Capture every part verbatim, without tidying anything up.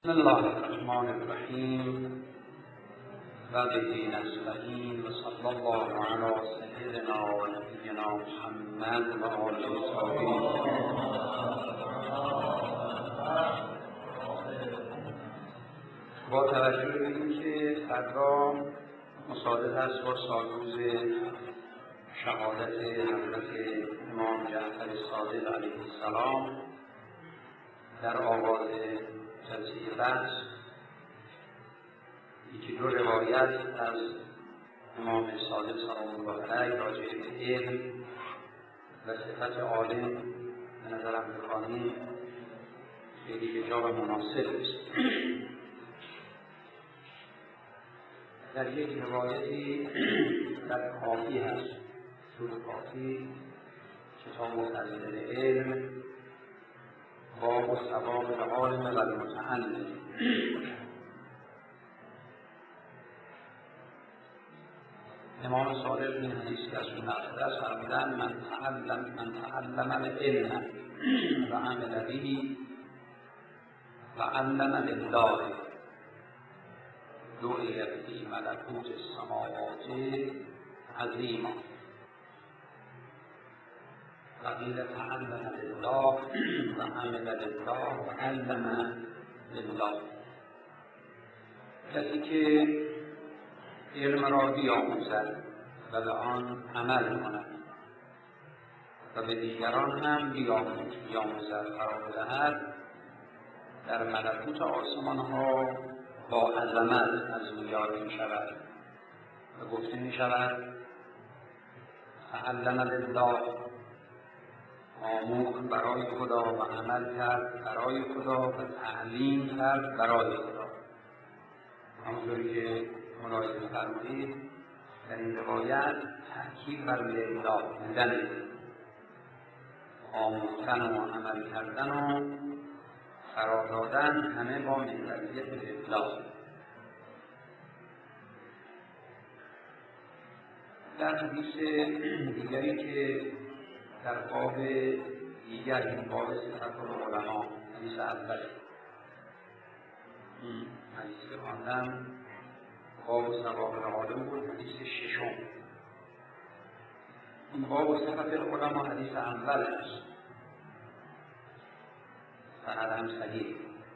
بسم الله الرحمن الرحیم و به نستعین و صلی الله علی سیدنا و نبینا محمد و آله الطاهرین. با توجه به اینکه فردا مصادف است با سالروز شهادت حضرت امام جعفر صادق علیه السلام، در آغاز جلسه بحث یکی دو روایت از امام صادق سلام الله علیه راجع به علم و صفت عالم به نظرم بخوانیم خیلی به جا و مناسب است. در یک روایتی در کافی هست، سور کافی، کتاب فضائل علم، باب ثواب العالم و المتعلم. امام صادق این حدیثی از اون نقل است فرمودند من تعلم من تعلم العلم و عمل به و علم لله دعی فی ملکوت السماوات عظیما و قیل تعلم لله و عمل لله و علم لله. کسی که علم را بیاموزد و به آن عمل کند و به دیگران هم بیاموزد قرار دهد، در ملکوت آسمان ها با عظمت از او یاد می شود و گفته می شود تعلم لله، آموخت برای خدا و عمل کرد برای خدا و تعلیم کرد برای خدا. همونطوری که ملاحظه فرمودید در این روایت تأکید بر لله بودن، آموختن و عمل کردن و قرار دادن همه با محوریت لله. در حدیث دیگری که در باب دیگر این باب صفت العلماء، حدیث اول حدیث که خواندم باب ثواب العالم بود، حدیث ششم. این باب صفت العلماء حدیث اول است، سند هم صحیح.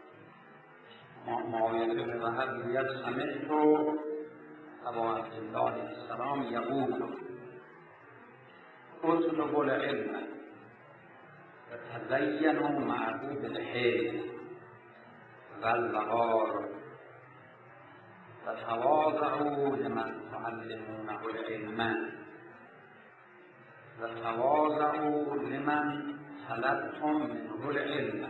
معاویه بن وهب میگوید سمعت ابا عبدالله علیه السلام یقول اطلبوا العلم و تزینوا معه بالحلم و الوقار و تواضعوا لمن تعلمونه العلم و تواضعوا لمن طلبتم منه العلم.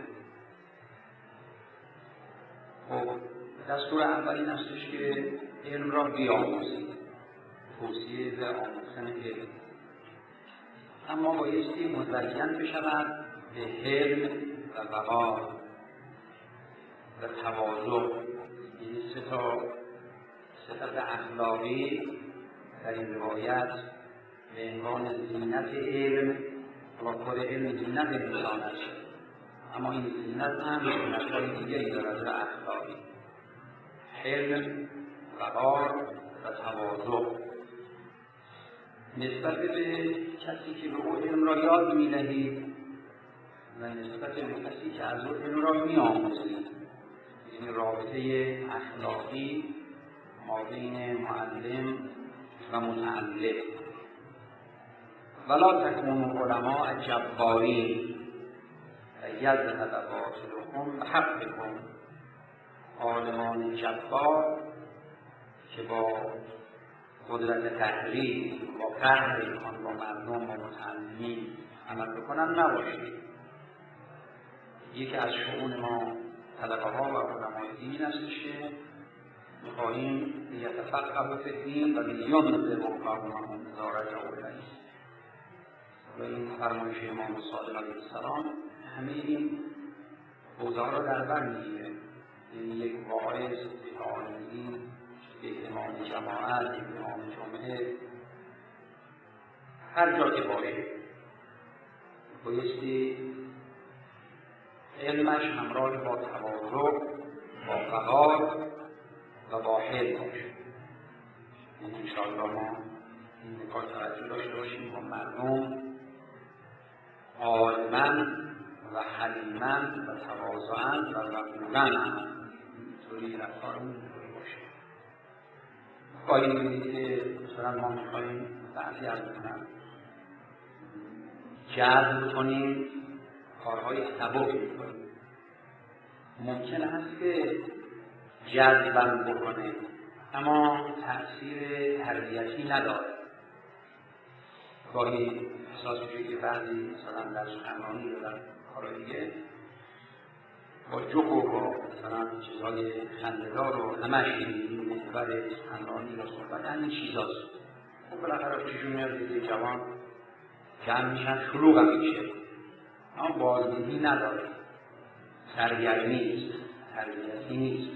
خب دستور اول این استش که علم را بیاموزید، توصیه به آموختن علم، اما بایستی مزین بشود به حلم و وقار و تواضع. این سه تا صفت اخلاقی در این روایت به عنوان زینت علم، و خود علم زینت انسان است، اما این زینت هم زینت‌های دیگری دارد اخلاقی: حلم، وقار و تواضع. نسبت به کسی که به او علم را یاد می‌دهید و نسبت به کسی که از او علم را می‌آموزید، یعنی رابطه اخلاقی ما بین معلم و متعلم. ولا تکونوا علماء جبارین و یذهب باطلکم بحقکم. عالمان جبار که با قدرت تحریک، با قهر اینان با مردم و متعلمین عمل بکنن نباشید. یکی از شؤون ما طلبه ها و علمای دین استش که می‌خواهیم لیتفقهوا فی الدین و لیُنذروا قومهم اذا رجعوا الیه. و این فرمایش امام صادق علیه السلام همه این حوزه‌ها را در بر می‌گیره. یعنی یک واعظ، یک عالم دین، یک امام جماعت، یک امام جمعه، هر جا که باشه بایستی علمش همراه با تواضع، با وقار و با حلم باشه. این انشاءالله ما این نکات توجه داشته باشیم با مردم عالماً و حلیماً و تواضعاً و وقوراً اینطوری رفتارمون اینطوری باشه. گاهی می‌بینید که مثلا ما می‌خوایم بعضی از کنم جذب کنیم کارهای سبک می‌کنیم. ممکن است که جذبم بکنه اما تأثیر تربیتی نداره. گاهی احساس میشه که بعضی مثلا در سخنرانی یا در کارهای دیگه با جوک و با مثلا چیزهای خنده‌دار و همش این محور سخنرانی یا صحبت همین چیزاست. خب بالاخره پیشون میاد که جوان جمع میشن شلوغ هم میشه اما بازدهی نداره، سرگرمی نیست، تربیتی نیست.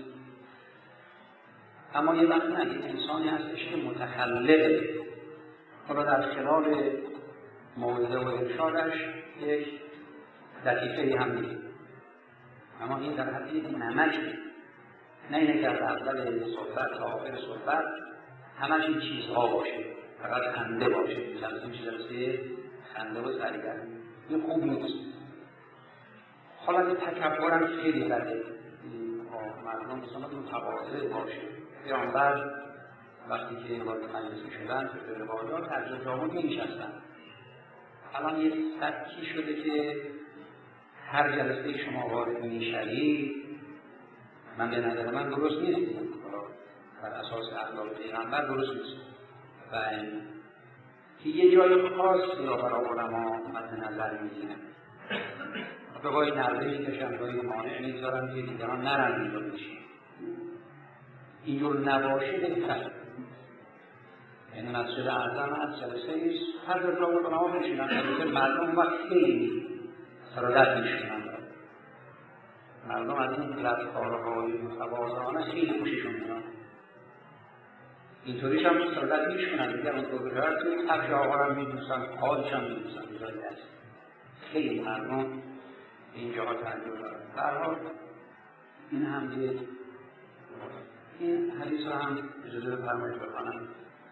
اما یه وقت نه، این انسانی هستش که متخلقه. حالا در خلال موعظه و ارشادش یک لطیفه‌ای هم نیست، اما این در حد یک نمکه، نه اینه که از اول صحبت تا آخر صحبت همش این چیزها باشه، فقط خنده باشه، مثلا این چیزاست خنده و سرگرمی. این خوب نیست. حالا یه تکبرم خیلی بده، مردم مثلا متواضع باشه. پیامبر وقتی که وارد مجلس شدن به روایات هر جا بود می‌نشستن. الان یه سبکی شده که هر جلسه شما وارد می‌شوید، من به نظر من درست نیست، بر اساس اخلاق پیغمبر درست نیست و که یه جای خاصی را برای علما مد نظر می‌گیرن. به وای نرده می‌کشن، وای مانع می‌ذارن که دیگران نرن اینجا بشین. اینجور نباشه بهتر. یعنی مسجد اعظم از جلسه ایست هر جا بود علما بنشینن، جلسه مردم وقت خیلی سرادت میشونن. مردم از این لطفارهای متواضعانه خیلی خوششون میاد. اینطوریش هم سرادت میشونن، دیگر اونطور بجرد توی کفش آقا هم میدوستن، پایش هم میدوستن بجای دست. خیلی مردم اینجاها تعجب دارن. در حال این هم یک این حدیث رو هم اجازه بفرمایید بخوانم.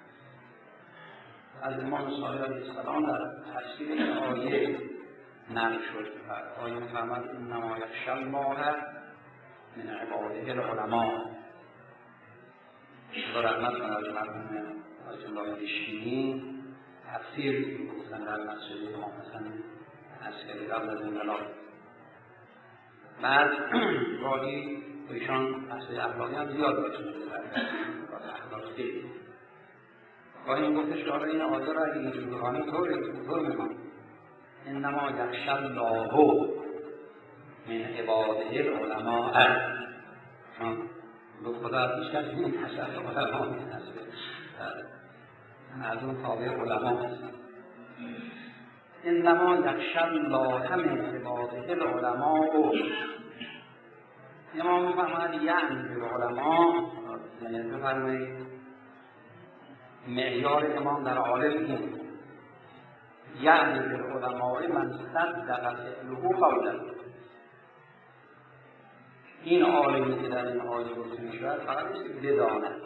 از امام صادق علیه السلام در تفسیر این آیه نقل شد. آیه می‌فرماید انما یخشی الله من عباده العلماء. خدا رحمت کنه از مرحوم حاج الله پیشینی تفسیر گفتن در مسجد امام حسن عسکری قبل از انقلاب. بعد گاهی ایشان مسئله اخلاقی هم زیاد داشت، اخلاق خیلی گاهی میگفتش که آره این آیه را اگه اینجور بخوانیم طور میکنم انما یخشی الله من عباده العلماء. گفت خدا از بیشتر این حسن علما هست، از اون تابع علما هست. انما یخشی الله من عباده العلماء. امام می‌فرماید یعنی به علما، یعنی بفرمایید معیار امام در عالم این یعنی به علماء من صدق فعله قوله. این عالمی که در این آیه گفته می‌شود فقط بداند،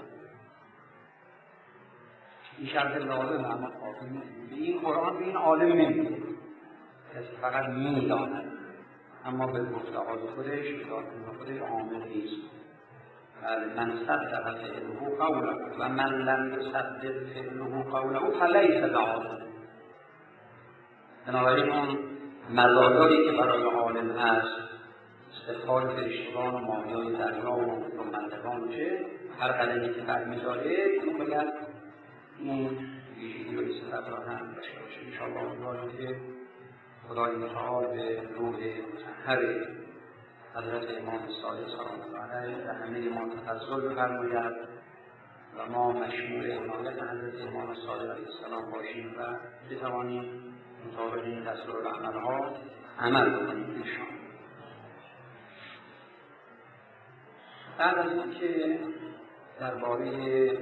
این شرط لازم اما کافی نیست. این قرآن به این عالم نمیگه، فقط می‌داند، اما به گفته‌های خودش به خودش عامل نیست. من صدق فعله قوله و من لم یصدق فعله قوله فلیس بعالم. بنابراین اون مزایایی که برای عالم هست، استغفار فرشتگان و ماهیان دریا و منطقان چه هر قدمی که قد می‌داره اون باید این ویژگی و صفت را هم داشته باشه. انشاءالله امیدوارم که خدای متعال به روح مطهر حضرت امام صادق سلام الله علیه و همه ما تفضل بفرماید و ما مشمول عنایت حضرت امام صادق علیه السلام باشیم و بتوانیم مطابق این دستورالعمل‌ها عمل بکنیم انشاءالله. بعد از اینکه درباره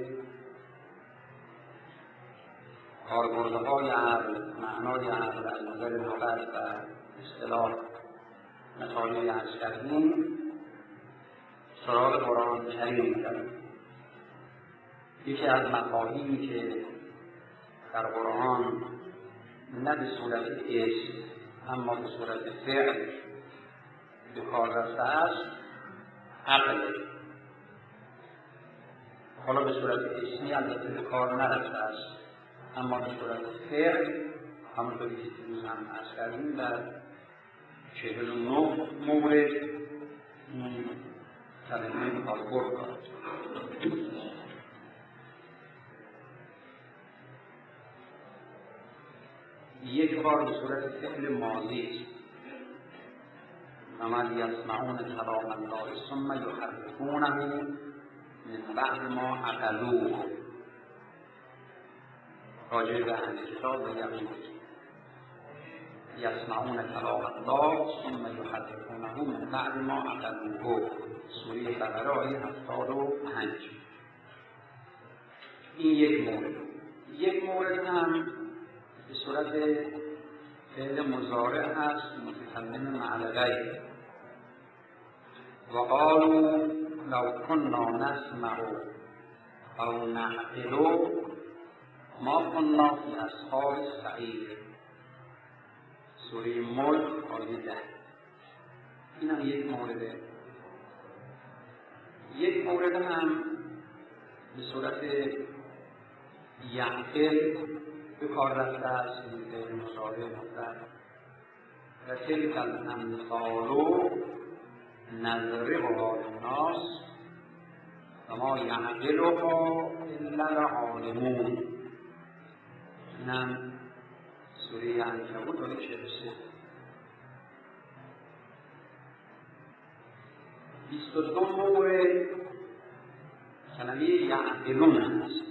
کاربردهای عقل، معنای عقل از نظر لغت و اصطلاح مطالعه عرض کردیم، سراغ قرآن کریم می‌رویم. یکی از مفاهیمی که در قرآن نه به صورت اسم اما به صورت فعل به کار رفته است عقل. حالا به صورت اسمی البته به کار نرفته است، اما به صورت فعل همونطوری که دیروز هم عرض کردیم در چهل و نه مورد این کلمه کاربرد دارد. یک بار به صورت فعل ماضی است. وَمَا یسمعون کلام الله ثم یحرفونه من بعد ما عقلوه. راجع به اهل کتاب و یهود یسمعون کلام الله ثم یحرفونه من بعد ما عقلوه. سوره بقره آیه هفتاد و پنج. این یک مورد. یک مورد هم به صورت فعل مضارع هست متکلم مع الغیب. و قالوا لو كنا نسمع او نعقل ما كنا فی اصحاب السعیر. سوره ملک آیه ده. این هم یک مورده. یک مورد هم به صورت یعقل به کار رفته است به مضارع مطلق. و تلک الامثال نضربها للناس و ما یعقلها الا العالمون. اینم سوره عنکبوت آیه چهل و سه. بیست و دو مورد کلمه یعقلون هست.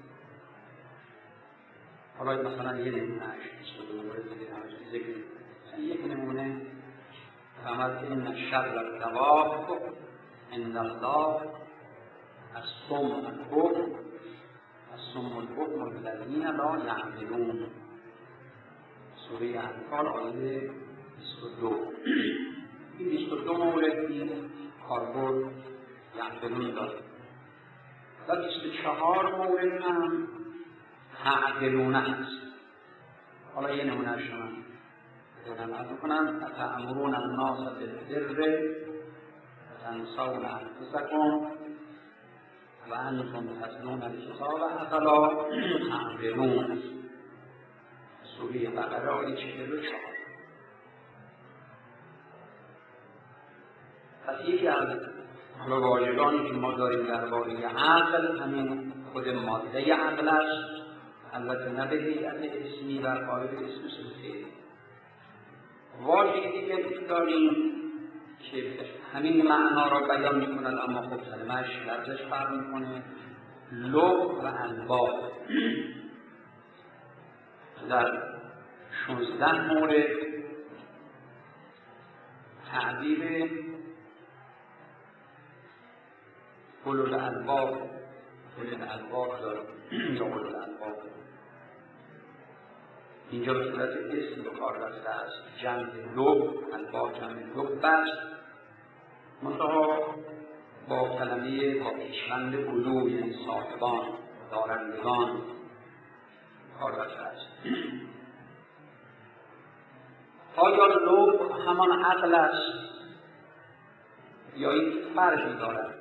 حالا مثلا یه نمونهش بیست و دو مورد ذکر یک نمونه فرمود ان شر الدواب عند الله الصم البکم الصم البکم الذین لا یعقلون. سوره انفال آیه بیست و دو. این بیست و دو مورد این کاربرد یعقلون دارد. و بیست و چهار مورد هم تعقلون است. حالا یه نمونه شما بدونم از میکنم اتأمرون الناس بالبر وتنسون انفسکم و انتم تتلون الکتاب افلا تعقلون. سوره بقره آیه چهل و چهار. پس یکی از حالا واژگانی که ما داریم درباره عقل همین خود ماده عقل است، البته نه به هیئت اسمی و قالب اسم صفتی. واژه‌ای دیگه که داریم که همین معنا را بیان می‌کند اما خب کلمه‌اش لفظش فرق می‌کنه، لغو و الباب. در شانزده مورد تعبیر اولو الالباب اولو الالباب داریم یا اولو الالباب. اینجا به صورت اسم به کار رفته است. جمع لب، الباب جمع لب است، منتها با کلمه با پیشوند علو یعنی صاحبان دارندگان کار رفته است. آیا لب همان عقل است یا این فرقی دارد؟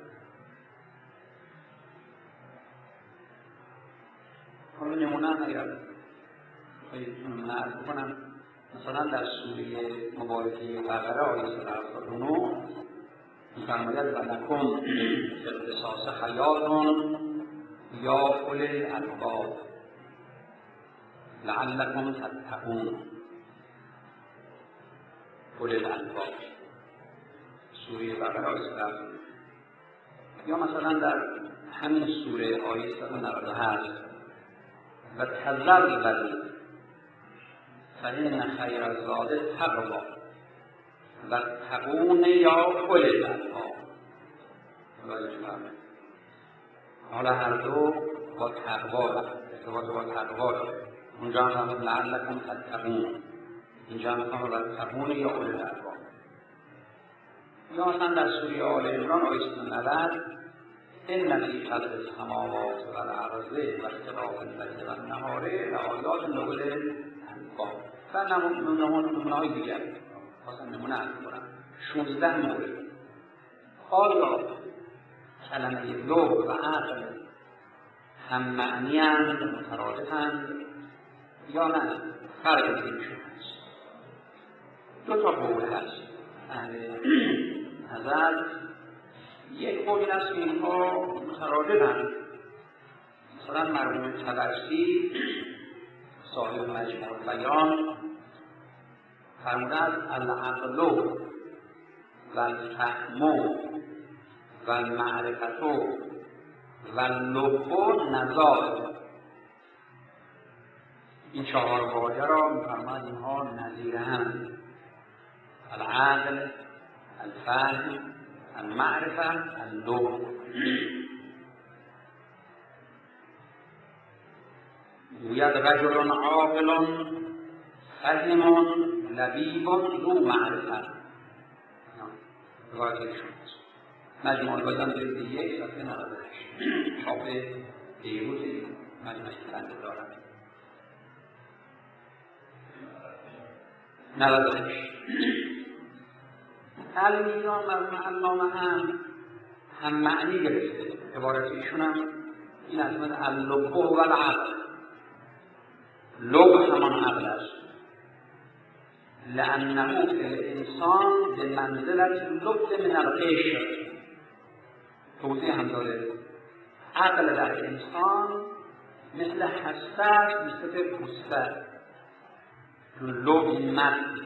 حالا نمونه اگر نمونه ارز بکنم، مثلا در سوره مبارکه بقره آیه صد و هفتاد و نه می‌فرماید ولکم فی القصاص حیات یا اولی الالباب لعلکم تتقون. اولی الالباب سوره بقره آیه صد و هفتاد و نه. یا مثلا در همین سوره آیه صد و نود و هشت و تزلزلوا فإن خیر الزاد التقوی واتقون یا اولی الالباب. حالا هر دو با تقوا ارتباط با تقوا داره. اونجا هم فرمود لعلکم تتقون، اینجا هم فرمود واتقون یا اولی الالباب. یا مثلا در سوره آل عمران آیه صد و نود ان فی خلق السماوات والارض واختلاف الليل والنهار لآیات لأولی الالباب و نمونه‌های دیگر خواستم نمونه عرض کنم. شانزده مورد. آیا کلمه لغو و عقل هم معنی‌اند مترادفند یا نه فرق بینشون هست؟ دو تا قول هست اهل نظر. یک قول این است که اینها مترادفند. مثلا مرحوم طبرسی صاحب مجموع البیان فرموده است العقل و الفهم و المعرفت و اللب نظائر. این چهار واژه را می‌فرماید اینها نظیره‌اند: العقل، الفهم، المعرفه، اللب. گوید رجل عاقل فهم لبیب ذو معرفه. روایت ایشون مجموع البیان جلد یک صفحه نود و هشت چاپ بیروزی مجموعه بنده دارد. نود و هشت المیزان مرحوم علامه هم هم معنی گرفته. عبارت ایشون هم این از من اللب و العقل. لب همان عقل است، لأنه فی الانسان به منزلت لب من القشر. توضیح هم داره. عقل در انسان مثل هسته است، مثل پوسته. لب این مد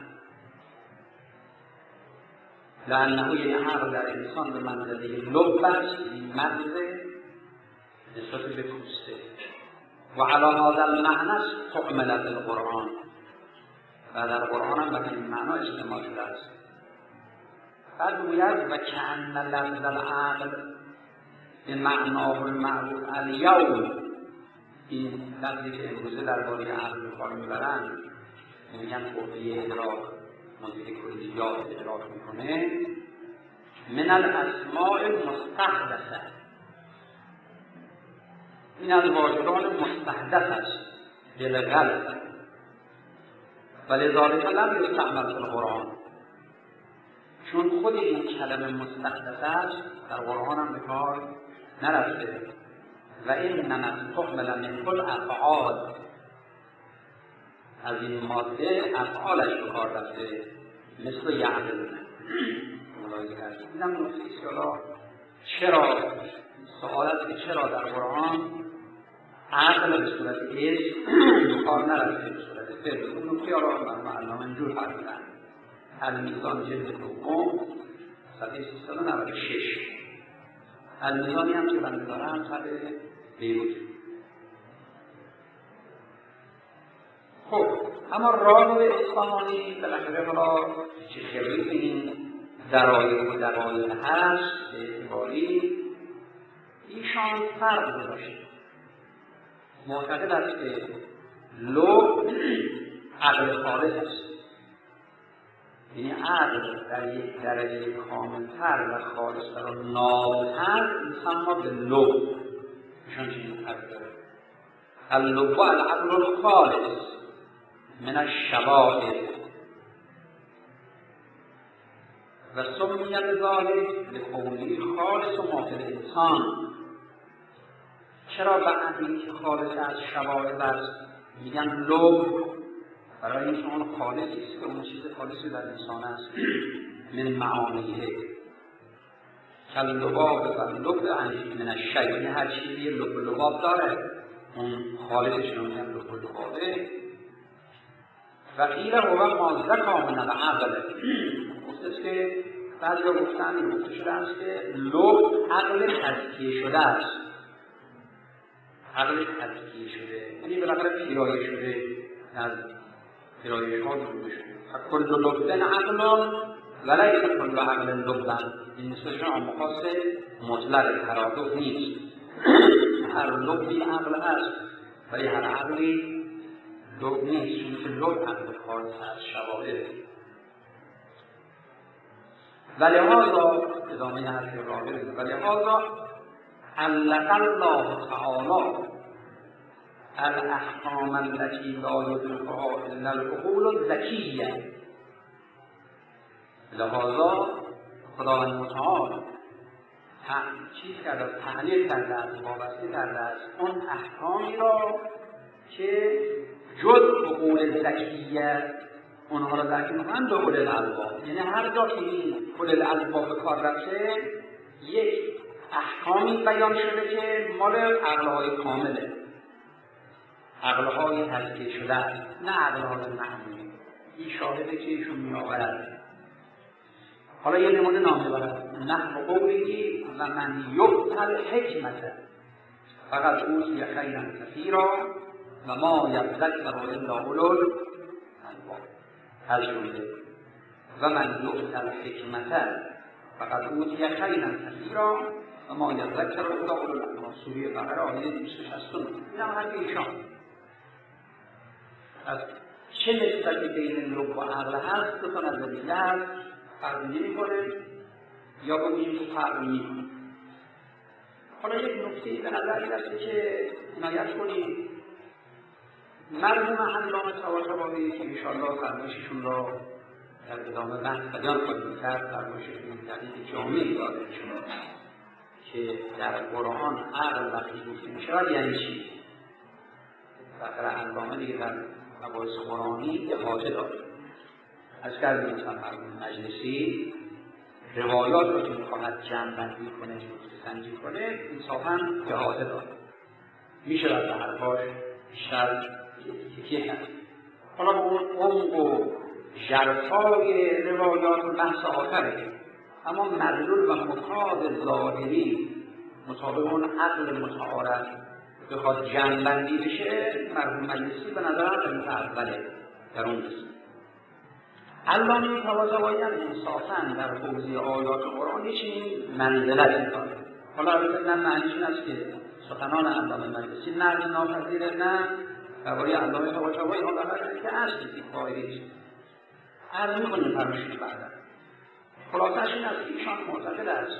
لأنه یه عقل در انسان به منزله لب است، این مغزه نسبت به پوسته. و علی هذا المعنی استعملت القرآن و در قرآن هم به این معنا استعمال شده است. بعد گوید و کأن لفظ العقل به معناه المعروف الیوم. این لفظی که امروزه درباره عقل به کار میبرند میگن قوه ادراک، منطق کلیات ادراک میکنه. من الاسماء المستحدثه، این از واژگان مستحدث است بالغلط، ولذلك لم یستعمل فی القرآن. چون خود این کلمه مستحدث است در قرآن هم به کار نرفته. و انما استعمل من کل افعال، از این ماده افعالش به کار رفته، مثل یعقلون. اینم نکته است که چرا سوال است که چرا در قرآن عقل به صورت اسم به کار نرفته، به صورت فعل. اون نکته را مرحوم علامه اینجور فرمودند. المیزان جلد دوم صفحه سیصد و نود و شش. المیزانی هم که بنده دارم صفحه بیروت. خب اما راغب اصفهانی بالاخره حالا چه خبری این درایق و دقایق هست به اعتباری ایشان فرق گذاشته. معتقد است که لب عقل خالص است، یعنی عقل در یک درجه کاملتر و خالصتر و نابتر میسمى به لب. ایشان چنین فرق داره. اللب العقل الخالص من الشوائب و سمی بذلک لکونه خالص و ما فی الانسان. چرا به عقلی که خالص از شوائب است میگن لب؟ برای اینکه اون خالصی است که اون چیز خالصی در انسان است. من معانیه کاللباب و لب من الشیء، یعنی هر چیزی لب و لباب داره اون خالصش رو میگن لب و لبابه. و قیل هو ما زکا من العقل، گفته که بعضی ها گفتن گفته شده است که لب عقل تزکیه شده است. عقل تزکیه شده یعنی بالاخره پیرایه شده، از پیرایش ها دور شده. کل لبن عقل ولیس کل عقل لبن، این نسبتشون آمخاص مطلق ترادف نیست. هر لبی عقل هست ولی هر عقلی لب نیست، چون که لب عقل خالص از شوائب. ولهذا ادامه حرف راغب ولهذا علق الله تعالی الاحکام التي لا يدركها الا العقول الذکیه. لهذا خداوند متعال چیز کرده، تعلیل کرده است، وابسته کرده است اون احکامی را که جز عقول ذکیه اونها را درک می‌کنند به اولي الالباب. یعنی هر جا که این اولي الالباب به کار رفته یک احکامی بیان شده که مال عقل‌های کامله، عقل‌های تزکیه شده است، نه عقل‌های معمولی. این شاهده که ایشون می‌آورد. حالا یه نمونه نام می‌برد نحو قولی و من یؤت الحکمة فقد اوتی خیرا کثیرا و ما یذکر الا اولو الالباب. از جمله و من یؤت الحکمة فقد اوتی خیرا کثیرا و ما یذکر الا اولو الالباب. سوره بقره آیه دویست و شصت و نه. این هم حرف ایشان. از چه نسبتی بین لب و عقل هست دو تا نظریه هست، فرق نمی‌کنه یا بگوییم که فرق می‌کنه. حالا یک نکته به نظر می‌رسه که عنایت کنید. مرحوم علامه طباطبایی که انشاءالله فرمایششون را در ادامه بحث بیان خواهیم کرد، فرمایششون دقیق جامعی دادهشون که در قرآن عقل وقتی گفته می‌شود یعنی چی؟ فقره علامه دیگه در مباحث قرآنی احاطه داره. از کردیم مثلا مرحوم مجلسی روایات رو که میخواهد جمع بندی کنه، نکته سنجی کنه، انصافاً احاطه داره. میشه به حرفاش بیشتر تکیه کرد. حالا به اون عمق و ژرفای روایات بحث آخره، اما مدلول و مفاد ظاهری مطابق اون عقل متعارف بخواد جمع بندی بشه، مرحوم مجلسی به نظرم قسمت اوله در اون قسمت. علامه طباطبایی هم انصافاً در حوزه آیات قرآن چنین منزلتی داره. حالا البته نه معنیش این است که سخنان علامه مجلسی نقد ناپذیره، نه درباره علامه طباطبایی ها بحثی که اصلی که فایده است. عرض می‌کنیم فرمایشش بعدا. خلاصه‌اش این است که ایشان معتقد است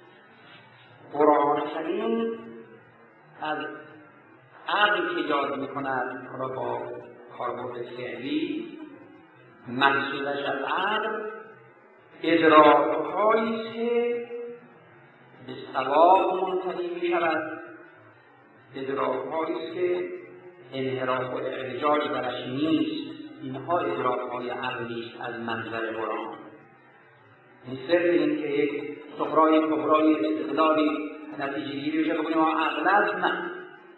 قرآن کریم از عقل که یاد می‌کند، حالا با کاربرد فعلی، مقصودش از عقل ادراک‌هایی که به ثواب منتهی می‌شود، ادراک‌هایی که انحراف و اعوجاج درش نیست. اینها ادراک‌های عقلی است از منظر قرآن. این صرف این که یک سخرای کبرای استدلالی نتیجه گیری بشه بکنیم عقل است، نه.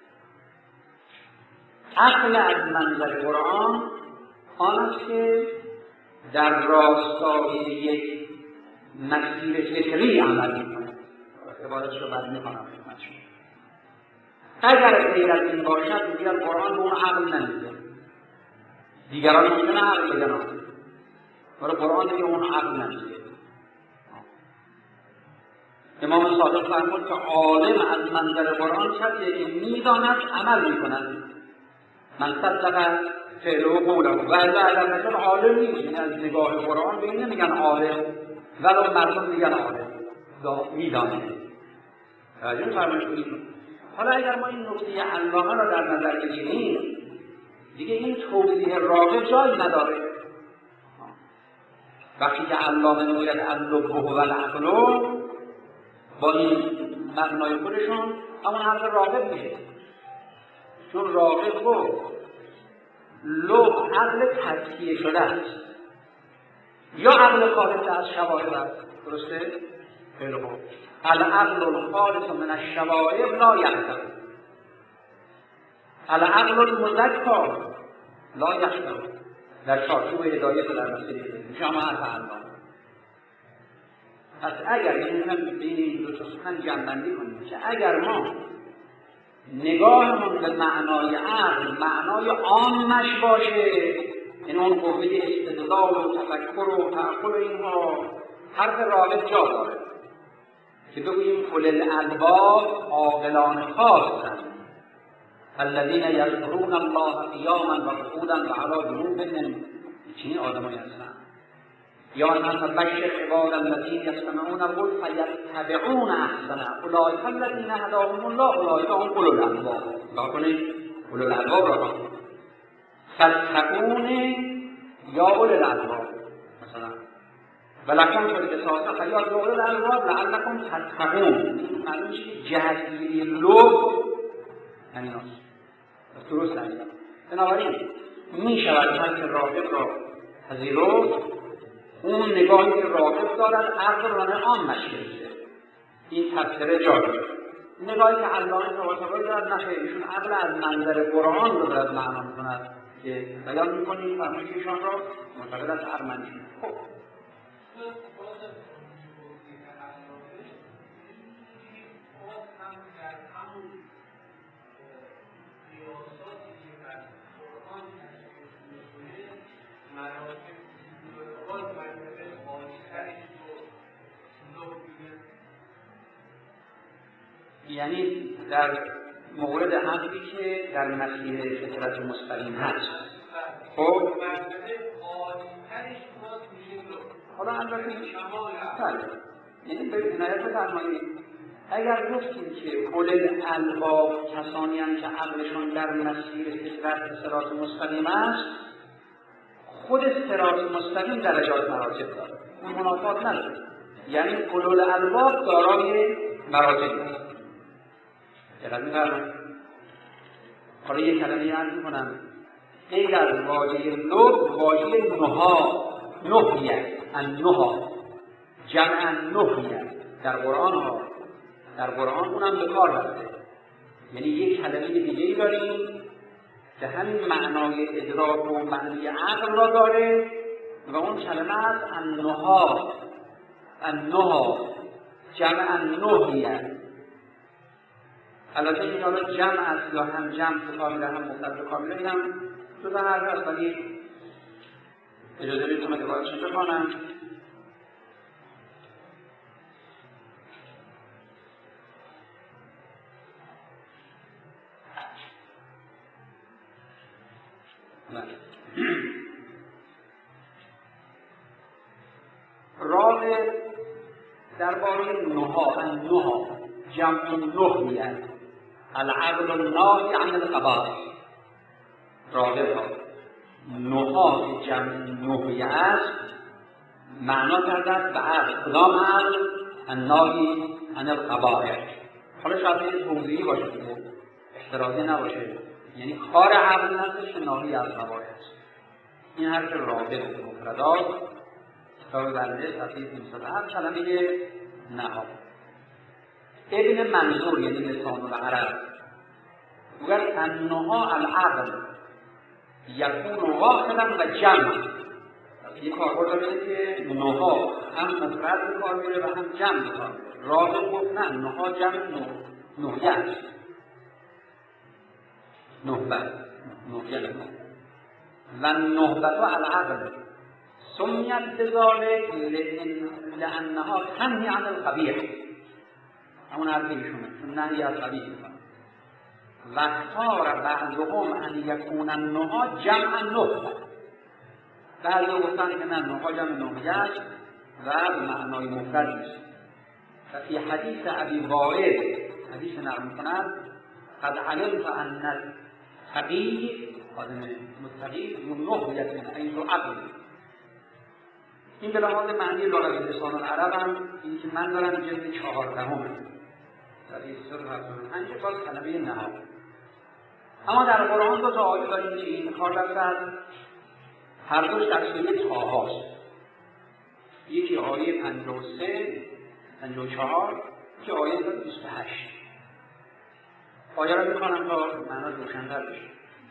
عقل از منظر قرآن آن است که در راستای یک مسیر فکری عمل می‌کند. عبارتش رو بعد می‌خوانم خدمتشون. اگر غیر از این باشد دیگر قرآن به اون عقل نمیده. دیگران ممکنه عقل بگن آن، ولی قرآن دیگه اون عقل نمیده. امام صادق فرمود که عالم از منظر قرآن کسیه که می‌داند عمل می‌کند. من صدق فعل و قوله و الا اگر مثل عالم نیست، از نگاه قرآن به این نمیگن عالم، ولو مردم میگن عالم میدانه. توجه فرمایش کنید. حالا اگر ما این نکته علامه را در نظر بگیریم دیگه این توضیح راغب جای نداره. وقتی که علامه میگوید اللب و العقل با این مبنای خودشون همون حرف راغب میشه، چون راغب گفت لب عقل تزکیه شده است یا عقل خالص از شوائب است. درسته؟ خیلی خوب. العقل الخالص من الشوائب لا یحتوی، العقل المزکی لا یحتوی. در شاطبی و هدایت در مسیری میشه همه حرف علامه. پس اگر این هم بین این دو تا سخن جمع‌بندی کنیم که اگر ما نگاهمون به معنای عقل معنای عامش باشه، این اون قوه استدلال و تفکر و تعقل و اینها، حرف راغب جا داره که بگوییم اولي الالباب عاقلان خاصند الذین یذکرون الله قیاما و قعودا و علی جنوبهم. چنین آدمایی هستند یا مثلا بشر عباد الذین یستمعون القول فیتبعون احسنه اولئک الذین هداهم الله اولئک هم اولو الالباب. نگاه کنید اولو الالباب را فاتقون یا اولو الالباب مثلا ولکم فی القصاص حیات یا اولو الالباب لعلکم تتقون. معلوم میشه که جهتگیری لب یعنی ناست درست نمیدم. بنابراین می شود هر که راغب را پذیرفت اون نگاهی که راغب دارد عقل را عامش گرفته. این تفسیر جاری. نگاهی که علامه طباطبایی دارد نه ایشون عقل از منظر قرآن رو دارد معنا می‌کند که بیان می‌کنیم فرمایش ایشان را معتقد است ارمنی. خب یعنی در مورد حقی که در مسیر فطرت مستقیم هست. خب حالا البته بله، یعنی به عنایت بفرمایید اگر گفتیم که اولل الباب کسانی هستند که عقلشان در مسیر فطرت صراط مستقیم است، خود صراط مستقیم درجات مراتب داره، اون منافات نداره. یعنی اولل الباب دارای مراتب است. دقیق می‌فرمایید. حالا یک کلمه عرض می‌کنم غیر از واژه لب واژه نها نهیه النها جمع نهیه در قرآن ها در قرآن اونم به کار رفته. یعنی یک کلمه دیگه‌ای داریم که همین معنای ادراک و معنی عقل را داره و اون کلمه است النها النها جمع نهیه. البته این حالا جمع است یا هم جمع کامله هم مفرد کامله، این هم دو تا حرف است، ولی اجازه بدید که متوجهش بکنم. راه درباره نها النها جمع نهیه العقل الناهی عن القبائح. راغب ها نها که جمع نهیه است معنا کردن به عقل. کدام عقل؟ الناهی عن القبائح. حالا شاید این توضیحی باشه که احترازی نباشه، یعنی کار عقل هستش که ناهی از قبائح است. این حرف راغب مفردات کتاب بنده صفحه دویست و هفت کلمه نها. ابن منظور یعنی لسان العرب میگه انها العقل یکون واحدا و جمع. یک کاربرد داره که نها هم مفرد به کار میره و هم جمع به کار میره. راغب گفت نه، نها جمع نهیه است. نهبه نهیه و نهبه العقل سمیت بذالک لانها تنهی عن القبیح. همون حرف ایشونه چون نهی از قبیح میکنه. و اختار بعضهم ان یکون النها جمع نهبه. بعضی گفتن که نه، نها جمع نهیه است و به معنای مفرد است. و فی حدیث ابی وائل حدیث نقل می‌کند قد علمت ان التقی آدم متقی ذو نهیة من حیث عقل. این به لحاظ معنی لغوی لسان العرب هم این که من دارم جلد چهاردهم در ایستور هفتاد و پنج باز کلمه نها. اما در قرآن دو تا آیه داریم که این کار رفتن هر دوش در سوره طه هاست. یکی آیه پنجاه و سه پنجاه و چهار که آیه بیست و هشت. آیه را می‌خوانم تا معنا روشن‌تر بشه.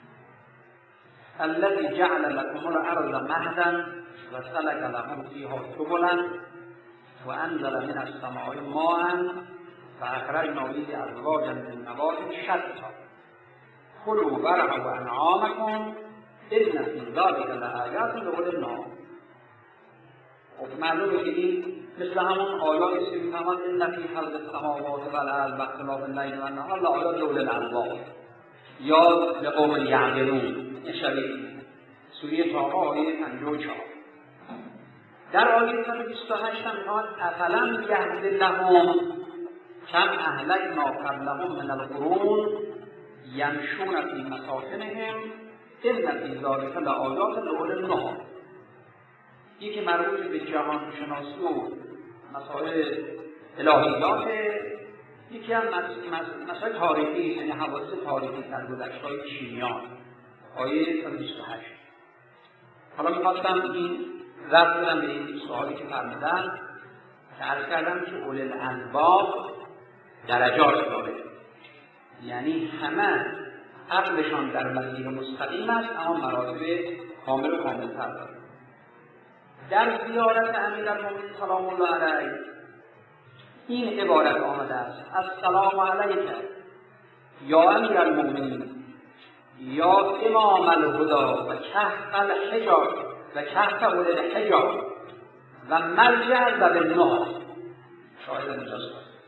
الذی جعل لكم الارض مهدا و سلک لكم فیها سبلا و انزل من السماء ماء فاخرجنا به ازواجا من نبات شتى کلوا وارعوا انعامکم ان فی ذلک لآیات لأولی النهی. خب معلومه که این مثل همون آیاتی که می‌فهمند ان فی خلق السماوات والارض و اختلاف اللیل والنهار لآیات لأولی الالباب یا لقوم یعقلون. این شبیه سوره طه آیه پنجاه و چهار. در آیه صد و بیست و هشت هم می‌خواد افلم یهد لهم کم اهلکنا قبلهم من القرون یمشون فی مساکنهم ان فی ذلک لآیات لأولی النهی. یکی مربوط به جهان شناسی و مسائل الهیات، یکی هم مسائل تاریخی، یعنی حوادث تاریخی سرگذشت‌های چینیان. آیه صد و بیست و هشت. حالا می‌خواستم این ربط بدم به این سوالی که فرمودن که عرض کردم که اولی الالباب درجات داره، یعنی همه عقلشان در مسیر مستقیم است اما مراتب کامل و کامل‌تر داره. در زیارت امیرالمؤمنین سلام الله علیه این عبارت آمده است: السلام علیک یا امیرالمؤمنین یا امام الهدی و کهف الحجاب و کهف اولی الحجاب و مرجع ذوی النهی. شاهد اینجاست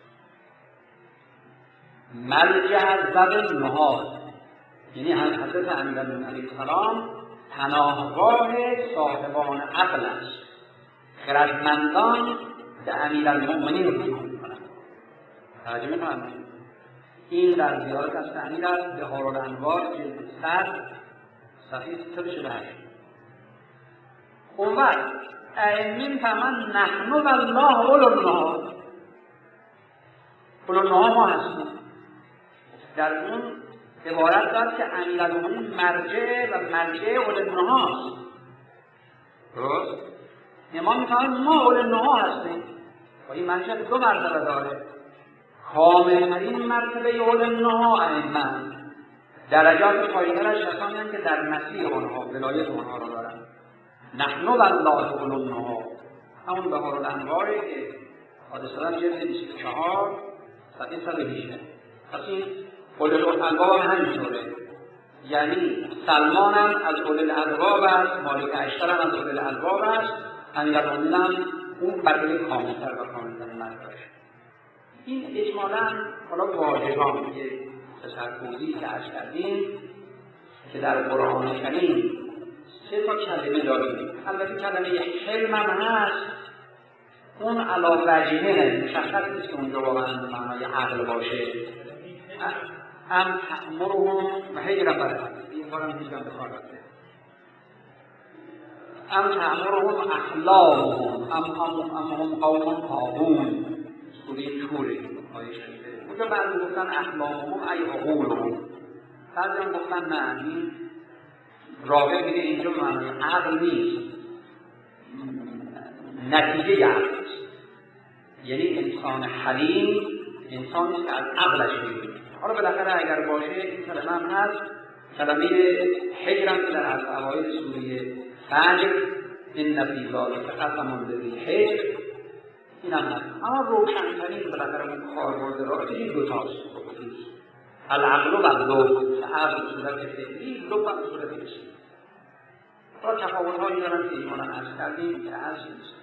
مرجع ذوی النهی، یعنی حضرت امیرالمؤمنین علیه السلام پناهگاه صاحبان عقل است. خردمندان به امیرالمؤمنین رجوع می‌کنند. توجه می‌فرمایید؟ این در زیارت از امیر است، بهار الانوار جلد صد صفحه صد و چهل و هشت. اون وقت ائمه فمن نحن والله اولو النهی، اولو النهی ما هستیم. در اون عبارت دارد که امیرالمؤمنین مرجع و مرجع اولی النهی است. درست؟ ما می‌فهمیم ما اولی النهی هستیم و این مرجع دو مرتبه داره. کامل‌ترین مرتبه اولی النهی ائمه، درجات پایین‌ترش کسانی هستند که در مسیر آنها ولایت آنها را دارند. نحن والله اولو النهی، همون بهار الانواره که حادثه جلد بیست و چهار صفحه صد و هجده. پس این اولی الالباب هم همینطوره، یعنی سلمان هم از اولی الالباب است، مالک اشتر هم از اولی الالباب است، امیرالمؤمنین هم اون مرتبه کامل‌تر و کامل‌ترین مرتبه‌اش. این اجمالاً حالا واژگان که تصرفی که عرض کردیم که در قرآن کریم سه تا کلمه داریم. البته کلمه حلم هم هست، اون علی وجهه مشخص نیست که اونجا واقعا به معنای عقل باشه. ام تأمرهم و هجر بره این بارم هیچ هم بخواه رفته ام تأمرهم احلامهم ام هم قوم طاغون، سوره توره آیه شریفه. اونجا بعضی گفتن احلامهم ای عقولهم، بعضی هم گفتن نه، این راوی میگه اینجا معنی عقل نیست، نتیجه عقل است. یعنی انسان حلیم انسانی است که از عقلش میگه. حالا بالاخره اگر باشه این کلمه هم هست، کلمه حجر هم در از اوایل سوره فجر ان فی ذلک قسم للحجر این هم هست. اما روشن‌ترین بالاخره اون کاربرد راجع این دو تاست، العقل و اللب، عقل صورت فعلی، لب هم صورت اسمی. حالا تفاوت‌هایی دارن که ایمانا عرض کردیم که عرض نیست.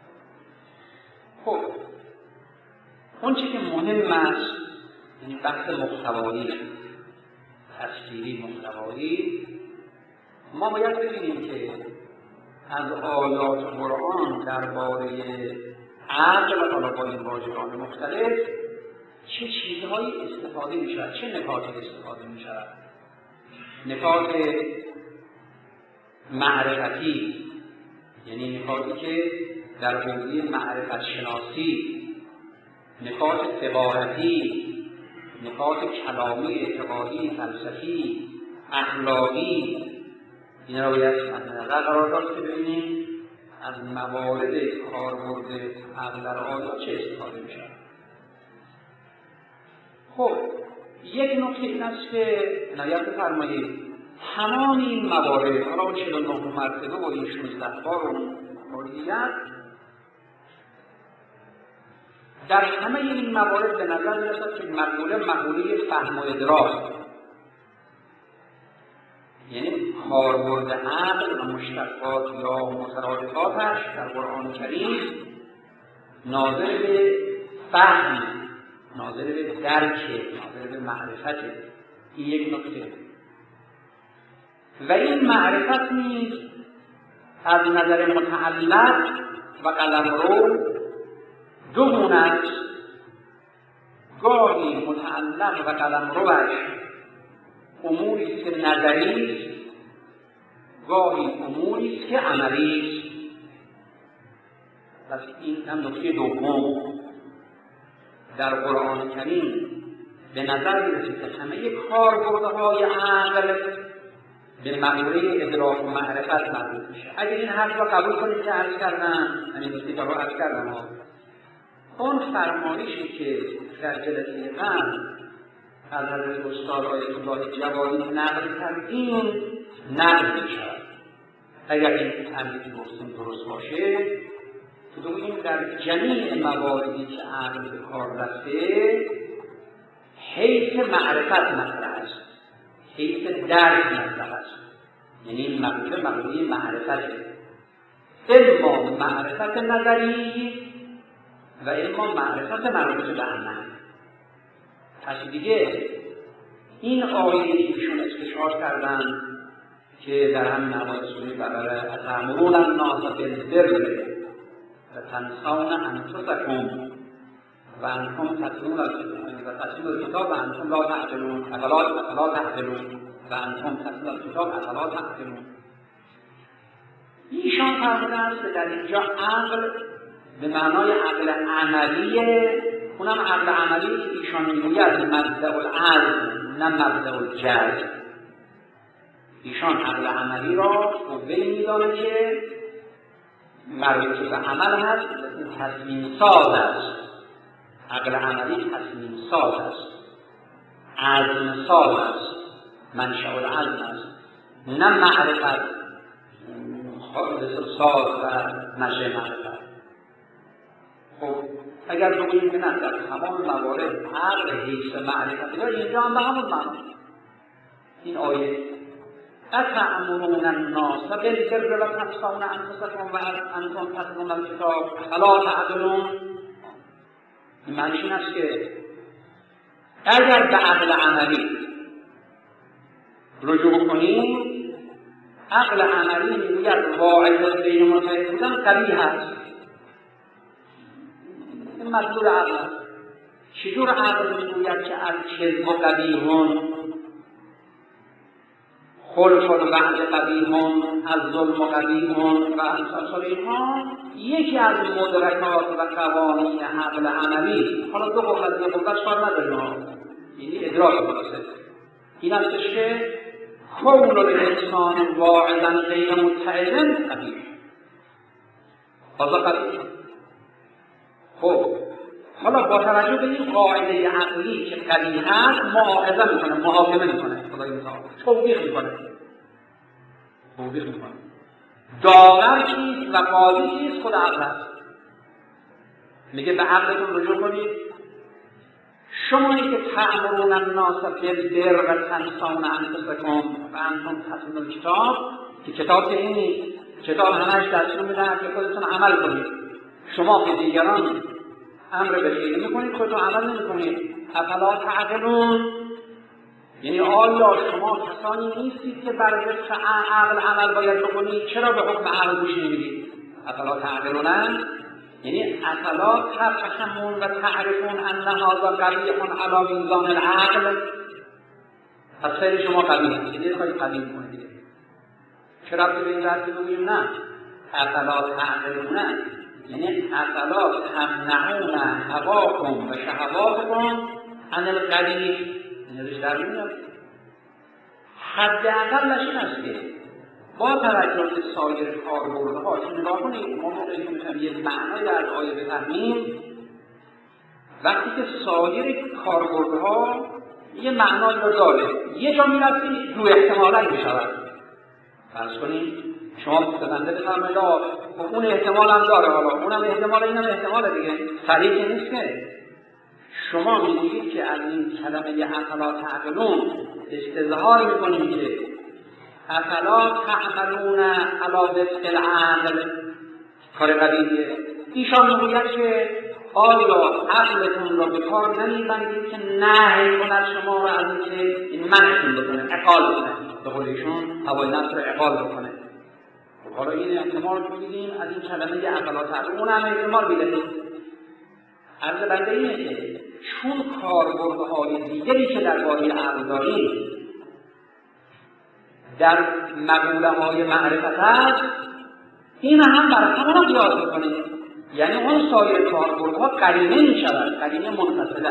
خب اون چی که مهم است این بحث محتوایی، تفسیری محتوایی. ما باید ببینیم که از آیات قرآن درباره عقل و حالا با این واژگان مختلف چه چیزهایی استفاده می شود، چه نکاتی استفاده می شود. نکات معرفتی، یعنی نکاتی که در حوزه معرفت شناسی، نکات فقاهتی، نکات کلامی، اعتقادی، فلسفی، اخلاقی، این را باید مدنظر قرار داشت که ببینیم از موارد کاربرد عقل در آیات چه استفاده می شود. خب یک نکته این است که عنایت بفرمایید تمام این موارد، حالا اون چهل و نه مرتبه و این شانزده بار و موردیت، در همه این موارد به نظر می رسد که مقوله مقوله فهم و ادراک، یعنی کاربرد عقل و مشتقات یا مترادفاتش در قرآن کریم ناظر به فهم، ناظر به درک، ناظر به معرفت. این یک نکته. و این معرفت نیز از نظر متعلق و قلمرو دو گونه است. گاهی متعلق و قلمروش اموری است که نظری است، گاهی اموری است که عملی است. پس این هم نکته دوم. در قرآن کریم به نظر می‌رسید که همه کاربردهای عقل به مقوله ادراک و معرفت مربوط میشه. اگر این حرف را قبول کنید که عرض کردم، همین نکته رو عرض کردم ها، اون فرمایشی که در جلسه قبل از حضرت استاد آیت الله جوادی نقل کردیم نقل می‌شود. اگر این تعریفی که گفتیم درست باشه، که بگوییم در جمیع مواردی که عقل به کار رفته حیث معرفت مطرح است، حیث درک مطرح است. یعنی این مقوله مقوله معرفته، اما معرفت نظری و اما معرفت مربوط به عمل. پس دیگه این آیه که ایشون استشهاد کردن که در همین نمای سوره بقره اتأمرون الناس بالبر و تنسون انفسکم و انتم تتلون الکتاب و انتم لا تعقلون افلا تعقلون و انتم تتلون الکتاب افلا تعقلون. ایشان فرموده است که در اینجا عقل به معنای عقل عملیه، اونم عقل عملی که ایشان میگوید مبدأ العلم نه مبدأ الجزم. ایشان عقل عملی را قوه‌ای می‌دانه که مربوط به عمل هست، تصمیم ساز است. عقل عملی تصمیم ساز است، عزم ساز است، منشأ العزم است، نه معرفت ساز و منشأ معرفت. خب اگر بگوییم که نه در تمام موارد عقل حیث معرفت داره، اینجا هم به همون معنا این آیه اتأمرون الناس بالبر و تنسون انفسکم و انتم تتلون الکتاب افلا تعقلون. این معنیش این است که اگر به عقل عملی رجوع کنیم، عقل عملی میگوید واعظ بین متحد بودن قبیح است. این مطلوب عقل است. چطور عقل میگوید که الکذب قبیحون، خلق الوعد قبیحون، الظلم قبیحون و امثال اینها یکی از مدرکات و قوانین عقل عملی. حالا دو قوت یه قوت کار نداریم ها، یعنی ادراک خلاصه این استش که کون الانسان واعظا غیر متعظ قبیح، هذا قبیح. خب حالا با توجه به این قاعده عقلی که قبیح هست مؤاخذه میکنه، محاکمه میکنه، خدای متعال توبیخ میکنه توبیخ میکنه داور چیست و قاضی چیست؟ خود عقل است. میگه به عقلتون رجوع کنید، شمایی که تأمرون الناس بالبر و تنسون انفسکم و انتم تتلون الکتاب، که کتاب که این نیست، کتاب همش دستور میدن که خودتون عمل کنید. شما که دیگران امر به خیر میکنید، خودتون عمل نمیکنید. افلا تعقلون، یعنی آیا شما کسانی نیستید که بر وفق عقل عمل باید بکنید؟ چرا به حکم عقل گوش نمیدید؟ افلا تعقلون یعنی افلا تفهمون و تعرفون ان هذا قبیح علی میزان العقل. پس خیلی شما قبیح هستید، یه خواهید قبیح کنید. چرا به این درستی بگوییم نه افلا تعقلون یعنی افلا تمنعون هواکم و شهواتکم عن القبیح. نوشت در میاد حداقلش این است که با توجه به سایر کاربردها که نگاه کنید، ما موقعی که می‌خوایم یه معنای از آیه بفهمیم، وقتی که سایر کاربردها یه معنایی رو داره، یه جا می‌رسید دو احتمالاً می‌شود. فرض کنید شما به بنده بفرمایید خب اون احتمال هم داره، حالا اونم احتمال، اینم احتمال دیگه، صریح که نیست که شما میگید که از این کلمه افلا تعقلون استظهار میکنید که افلا تعملون علی وفق العقل، کار قبیحه. ایشان میگوید که آیا عقلتون را به کار نمیبندید که نهی کند شما را از اینکه این منعتون بکنه، اقال بکنه، به قول ایشون هوای نفس را اقال بکنه. حالا این احتمال رو میدیم از این کلمه افلا تعقلون، اون هم احتمال میده. عرض بنده اینه که چون کاربردهای دیگری که درباره عقل داریم در مقوله های معرفت هست، این هم برای همون قیاس میکنیم. یعنی اون سایر کاربردها قرینه میشود، قرینه منفصله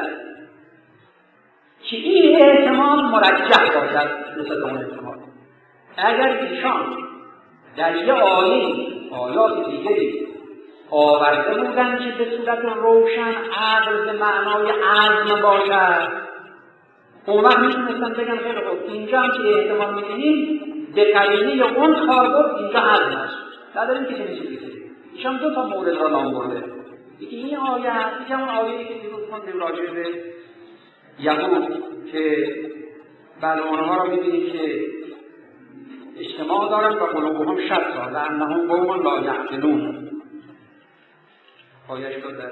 که این احتمال مرجح باشد نسبت اون احتمال. اگر ایشان در یه آیه آیات دیگری آورده بودن که به صورت روشن عقل به معنای عزم باشد، اون وقت میتونستن بگن خیلی خوب اینجا هم که احتمال میدهیم به قرینه اون کاربرد اینجا عزم است، نداریم که چنین چیزی کنیم. ایشان دو تا مورد را نام برده، یکی این آیه هست، یکی اون آیه‌ای که دیروز خوندیم راجع به یهود که بعد اونها را می‌بینید که اجتماع دارند و قلوبهم شتیٰ لأنهم قوم لا یعقلون. آیه‌اش رو در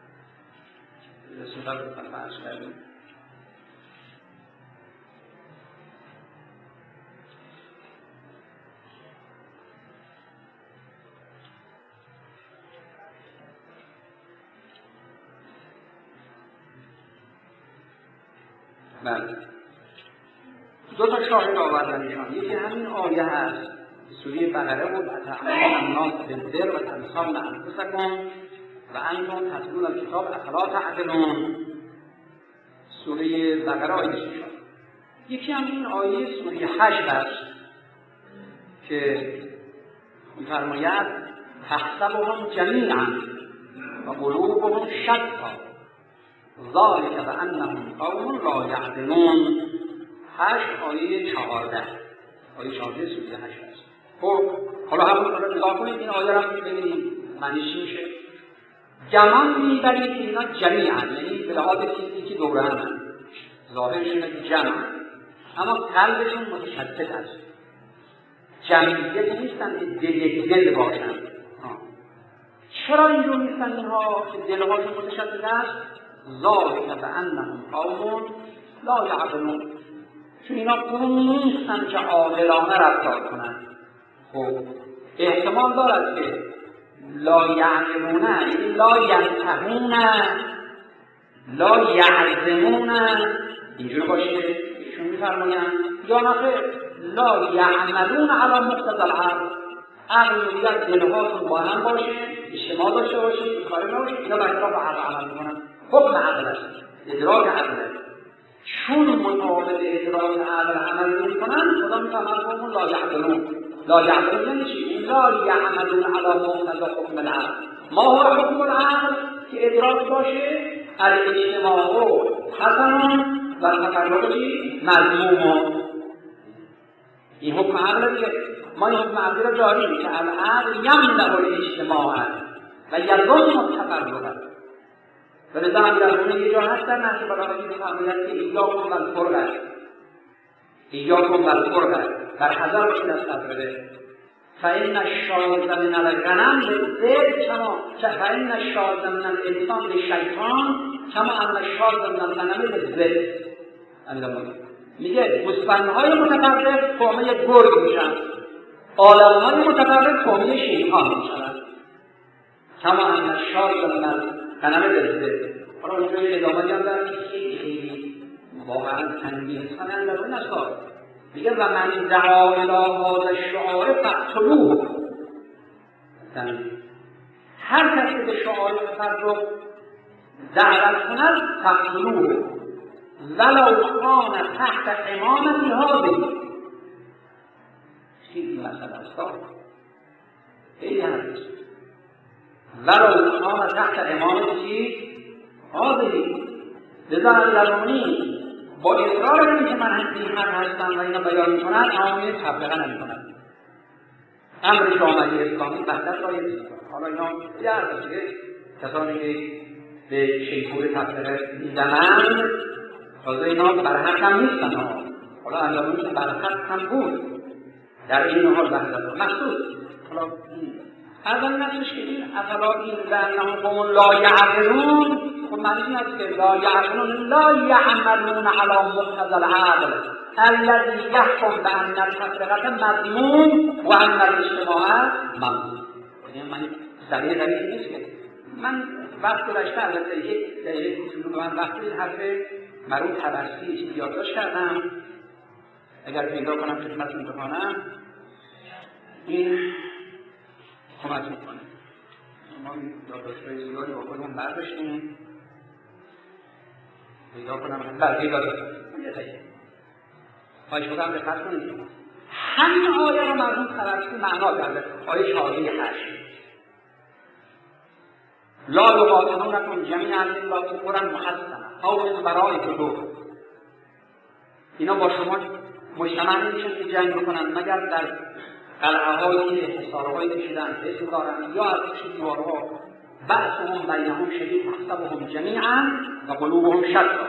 رسول الله فرمایش کردیم. بله، دو تا شاهد آوردن ایشان. یکی همین آیه هست سوره بقره بود، اتأمرون الناس بالبر و تنسون انفسکم و انتم تتلون الکتاب افلا تعقلون، سوره بقره آیه شش. یکی همین آیه سوره هشت هست که می‌فرماید تحسبهم جمیعا و قلوبهم شتیٰ ذلک بأنهم قوم لا یعقلون. هشت آیه چهارده، آیه چهارده سوره هشت است. خب حالا همون رو نگاه کنید، این آیه رو ببینید معنیش چی میشه. گمان میبرید که اینا جمیعا، یعنی به لحاظ چیزی که دوره هم ظاهرش اینه جمع، اما قلبشون متشتت است. جمعیت نیستن که دل یک دل باشن. چرا اینجور نیستن اینها که دلهاشون متشتت است؟ ذالک بأنهم قوم لا یعقلون، چون اینا قوم نیستن که عاقلانه رفتار کنند. خب احتمال دارد که لا یعقلون یعنی لا ینتهون لا یعزمون اینجور باشه ایشون میفرمایند، یا نخیر لا یعملون علی مقتضی العقل، عقل میگوید دلهاشون با هم باشه، اجتماع داشته باشه، کاری نباشه، اینا بر خلاف عقل عمل میکنن. حکم عقل است، ادراک عقل است. چون مطابق ادراک عقل عمل میکنن، خدا میفرماید قوم لا یعقلون. لا یعقلون یعنی چی؟ لا یعملون علی مقتضی حکم العقل. ما هو حکم العقل که ادراک باشه الاجتماع حسن و تفرق چی؟ مذموم. این حکم عقل دیگه. ما این حکم عقل را داریم که العقل یمنع الاجتماع و یضم التفرق. ولذا هم در اون یه جا هست در نحو بلاغه می‌فرماید که ایاکم والفرقة، ایاکم والفرقة، در حذر باشید از تفرقه. فإن الشاذ من الغنم للذئب کما فإن الشاذ من الانسان للشیطان کما ان الشاذ من الغنم للذئب. میگه گوسفندهای متفرق طعمه گرگ میشن، آدمهای متفرق طعمه شیطان میشن. کما ان الشاذ من الغنم للذئب. حالا اونجا یه ادامه‌ای هم داره که خیلی واقعا تنبیه کنن در اون اساس میگه و من دعا الی هذا الشعار فاقتلوه. هر کسی که به شعار تفرق دعوت کند فاقتلوه ولو کان تحت امامتی هذه. خیلی مسئله است، خیلی هست. ولو کان تحت امامتی هذه. لذا امیرالمؤمنین با اقرار اینکه من این حق هستم و اینو بیان میکنن، اما این تبلیغ نمیکنن. امر جامعه اسلامی وحدت را یه حالا اینا یه عرض دیگه کسانی که به شیپور تبلیغ میزنند تازه اینا برحق هم نیستن. حالا امیرالمؤمنین برحق هم بود در این حال وحدت را مخصوص. حالا اول نفسش که این افلا این لانهم قوم لا یعقلون، خب معنیش این است که لا یعقلون لا یعملون علی مقتضی العقل الذی یحکم بان التفرقه مذموم و ان الاجتماع ممنوع. یعنی من سریع دلیل نیست که من وقت گذشته البته یک دقیقه کوچولو من وقتی این حرف مربوط طبرسی یادداشت کردم، اگر پیدا کنم خدمتتون بخونم این کمک میکنه. ما یادداشت‌های زیادی با خودمون برداشتیم، پیدا کنم بله پیدا کنم یه دقیقه خواهش بودم دقت کنید. همین آیه رو مرحوم طبرسی معنا کرده، آیه چهارده هشت لا یقاتلونکم جمیعا الا فی قری محصنة او من وراء جدور. اینا با شما مجتمع نمیشن که جنگ بکنن مگر در قلعه‌هایی که حصارهایی کشیدن اسم دارن یا از پشت دیوارها. بأسهم بینهم شدید تحسبهم جمیعا و قلوبهم شتى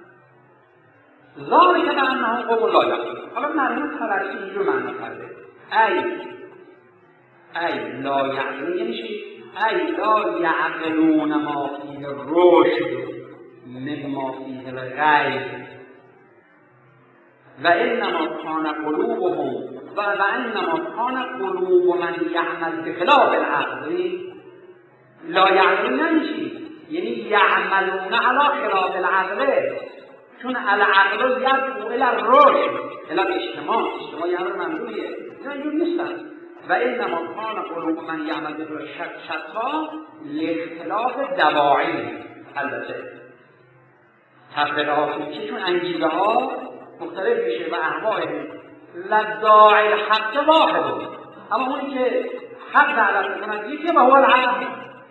ذلک بأنهم قوم لا یعقلون. حالا مرحوم طبرسی اینجور معنا کرده ای ای لا یعقلون یعنی چی؟ ای لا یعقلون ما فیه الرشد مما فیه الغی و انما کان قلوبهم و و انما کان قلوب من یعمل بخلاف العقل. لا یعقلون یعنی چی؟ یعنی یعملون علی خلاف العقل، چون العقل یدعو الی الرشد الی الاجتماع، اجتماع یعنی منظوریه اینا اینجور نیستن. و انما کان قلوب من یعمل بخلاف شتا لاختلاف دواعی. البته تفریقه ها که چون انگیزه ها مختلف میشه و احوال لداعی الحق واحد، اما اونی که حق دعوت میکنند یکی و هو العقل.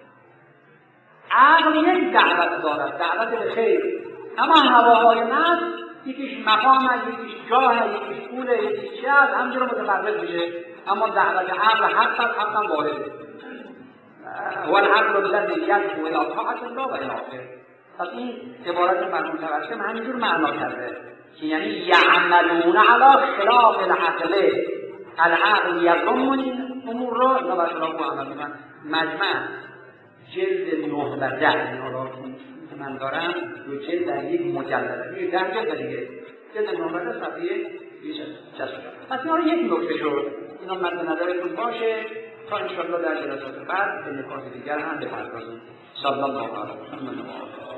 عقل یک دعوت دارد، دعوت به خیر، اما هواهای نفس یکیش مقام هست، یکیش جاه هست، یکیش پول هست، یکیش چه هست، همجور متفرق میشه. اما دعوت عقل حق هست، حق هم وارده هو العقل الذی یدعو الی طاعة الله و الی آخره. پس این عبارت مرحوم طبرسی همینجور معنا کرده که یعنی یعملون علی خلاف العقل. العقل یضم این امور را اینا بر خلاف عمل میکنن. مجمع جلد نه و ده، این حالا که من دارم دو جلد در یک مجلد میشه ده جلد دیگه، جلد نه و ده صفحه بیست و شش. پس اینا رو یک نکته شد، اینا مد نظرتون باشه تا انشاءالله در جلسات بعد به نکات دیگر هم بپردازیم. صلی الله علیه و سلم.